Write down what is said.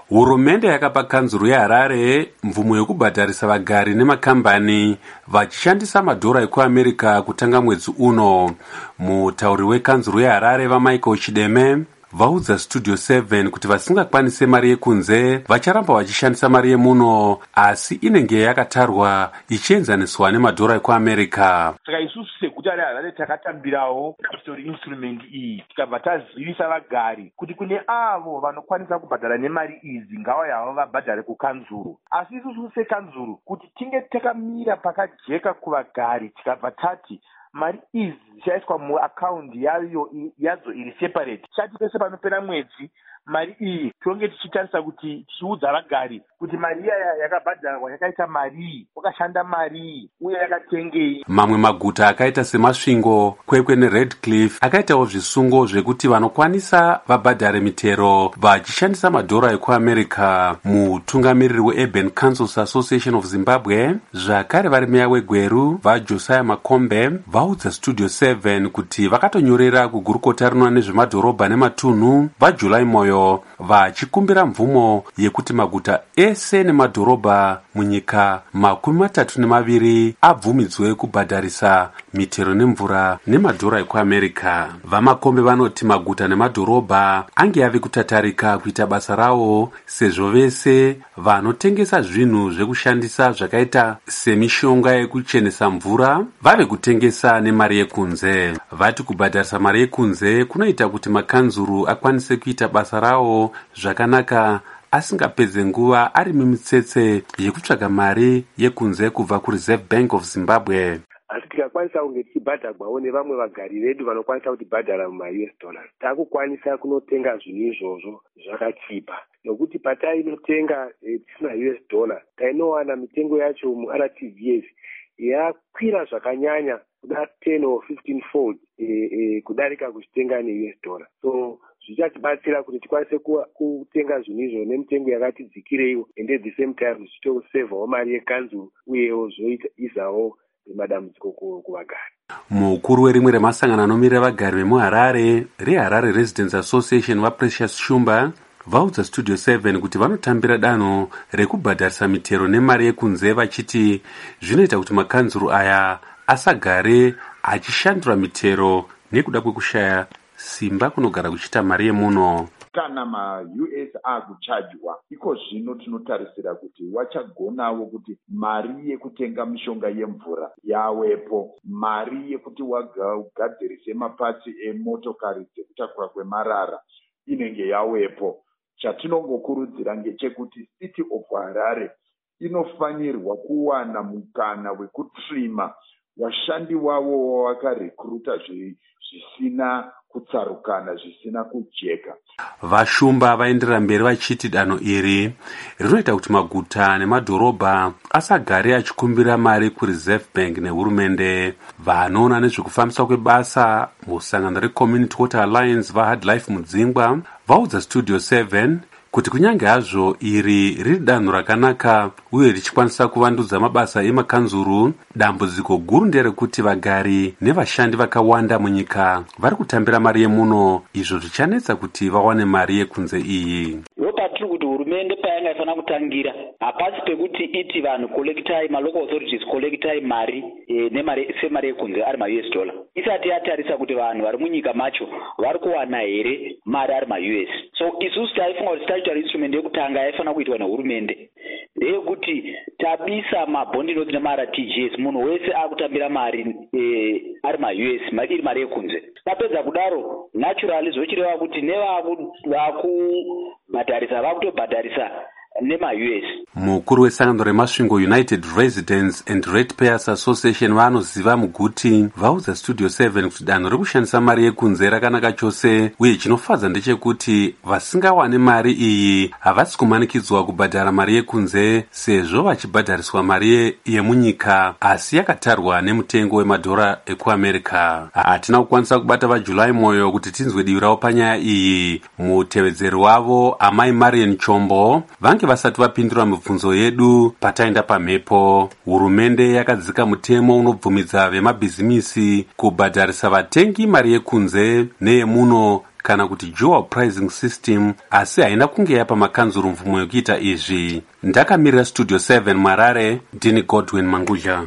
Hurumende yakapa kanzuru yeHarare mvumo yekubhadharisa vagari nemakambani vachishandisa madhora ekuAmerica kutanga mwedzi uno. Mutauri wekanzuru yeHarare vaMichael Chideme vaudza Studio 7 kuti vasingakwanise mari yekunze vacharamba vachishandisa mari yemuno, asi inenge yakatarwa ichienzaniswa nemadhora ekuAmerica. Saka isusu seguta reHarare takatambirawo capital instrument iyi tikabva tazivisa vagari kuti kune avo vanokwanisa kubhadhara nemari idzi ngavauye havo vabhadhare kukanzuru. Asi isusu sekanzuru kuti tinge takamira pakajeka kuvagari tikabva tati mari idzi dzichaiswa muaccount yadzo iri separate. Chati pese panopera mwedzi mari iyi tonge tichitarisa kuti tichiudza vagari kuti mari iya yakabhadharwa yakaita mari, wakashanda mari uye yakatengei. Mamwe maguta akaita seMasvingo, Kwekwe neRedcliffe akaitawo zvisungo zvekuti vanokwanisa vabhadhare mitero vachishandisa madhora ekuAmerica. Mutungamiriri weUrban Councils Association of Zimbabwe zvakare vari meya weGweru vaJosiah Makombe vaudza Studio 7 kuti vakatonyorera kugurukota rinoona nezvemadhorobha nematunhu vaJuly Moyo vachikumbira mvumo yekuti maguta ese nemadhorobha munyika 32 abvumidzwe kubhadharisa mitero nemvura nemadhora ekuAmerica. VaMakombe vanoti maguta nemadhorobha ange ave kutatarika kuita basa rawo sezvo vese vanotengesa zvinhu zvekushandisa zvakaita semishonga yekuchenesa mvura vave kutengesa nemari yekunze. Vati kubhadharisa mari yekunze kunoita kuti makanzuru akwanise kuita basa rawo zvakanaka asingapedze nguva ari mumitsetse yekutsvaga mari yekunze kubva kuReserve Bank of Zimbabwe. Asi tikakwanisa kunge tichibhadharwawo nevamwe vagari vedu vanokwanisa kutibhadhara muma-US dollars, takukwanisa kunotenga zvinhu izvozvo zvakachipa. Nokuti patainotenga tisina US dollar tainowana mitengo yacho muRTGS yakwira zvakanyanya kuda 10 or 15 fold kudarika kuchitenga neUS dollar. So zvichatibatsira kuti tikwanise kutenga zvinhu izvo nemitengo yakati dzikireiwo, and at the same time zvichitosevawo mari yekanzuru uyewo zvoisawo madambudziko kuvagari. Mukuru werimwe remasangano anomirira vagari vemuHarare reHarare Residents Association vaPrecious Shumba vaudza Studio 7 kuti vanotambira danho rekubhadharisa mitero nemari yekunze vachiti zvinoita kuti makanzuru aya asagare achishandura mitero nekuda kwekushaya simba kunogara kuchita mari yemuno. Kana ma-US akuchajwa, iko zvino tinotarisira kuti wachagonawo kuti mari yekutenga mishonga yemvura yawepo, mari yekuti wagadzirise mapatsi emotokari dzekutakura kwemarara inenge yawepo. Chatinongokurudzira ngechekuti City of Harare inofanirwa kuwana mukana wekutrima vashandi wavo wavakarekruta zvisina kutsarukana, zvisina kujeka. Vashumba vaenderera mberi vachiti danho iri rinoita kuti maguta nemadhorobha asagare achikumbira mari kuReserve Bank nehurumende. Vanoona nezvekufambiswa kwebasa musangano reCommunity Water Alliance vaHard Life Mudzingwa vaudza Studio 7 kuti kunyange hazvo iri riri danho rakanaka uye richikwanisa kuvandudza mabasa emakanzuru, dambudziko guru nderekuti vagari nevashandi vakawanda munyika vari kutambira mari yemuno, izvo zvichanetsa kuti vawane mari yekunze iyi. Patiri kuti hurumende payanga ifana kutangira hapasi pekuti iti vanhu collectai, malocal authorities collectai mari nemari semari yekunze ari ma-US dollar isati yatarisa kuti vanhu vari munyika macho vari kuwana here mari ari ma-US. So isusu taifunga kuti statutory instrument yekutanga yaifana kuitwa nehurumende ndeyekuti tabisa mabondi notes nemaRTGS, munhu wese akutambira mari ari ma-US iri mari yekunze. Tapedza kudaro naturally zvochireva kuti nevakubhadharisa vakutobhadharisa nema-US. Mukuru wesangano reMasvingo United Residents and Ratepayers Association vanoziva muguti vaudza Studio 7 kuti danho rekushandisa mari yekunze rakanaka chose, uye chinofadza ndechekuti vasingawane mari iyi havasi kumanikidzwa kubhadhara mari yekunze sezvo vachibhadhariswa mari yemunyika asi yakatarwa nemutengo wemadhora ekuAmerica. Hatina kukwanisa kubata vaJuly Moyo kuti tinzwe divi ravo panyaya iyi. Mutevedzeri wavo Amai Marian Chombo vange vasati vapindura mibvunzo yedu pataenda pamhepo. Hurumende yakadzika mutemo unobvumidza vemabhizimisi kubhadharisa vatengi mari yekunze neyemuno kana kuti dual pricing system, asi haina kunge yapa makanzuru mvumo yokuita izvi. Ndakamirira Studio 7 Marare, ndini Godwin Manguja.